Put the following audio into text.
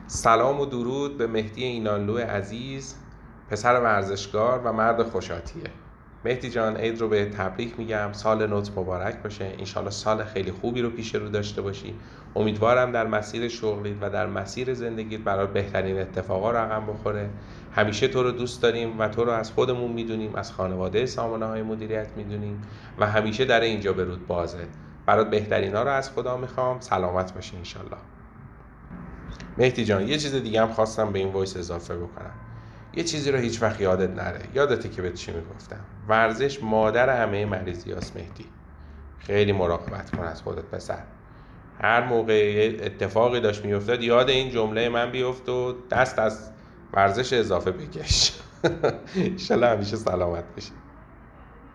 سلام و درود به مهدی اینانلو عزیز، پسر ورزشکار و مرد خوشاتیه. مهدی جان، عید رو به تبریک میگم. سال نوت مبارک باشه. انشالله سال خیلی خوبی رو پیش رو داشته باشی. امیدوارم در مسیر شغلیت و در مسیر زندگیت برای بهترین اتفاقا رقم بخوره. همیشه تو رو دوست داریم و تو رو از خودمون میدونیم، از خانواده سامانه های مدیریت میدونیم و همیشه در اینجا به رود بازه. برات بهترین ها رو از خدا میخوام. سلامت باشی انشالله. مهدی جان، یه چیز دیگه هم خواستم به این وایس اضافه بکنم. یه چیزی رو هیچ وقت یادت نره. یادته که بهت چی میگفتم؟ ورزش مادر همه مریضی هاست مهدی. خیلی مراقبت کن از خودت پسر. هر موقع اتفاقی داشت میافتاد یاد این جمله من بیفت و دست از ورزش اضافه بکش. انشالله همیشه سلامت باشی.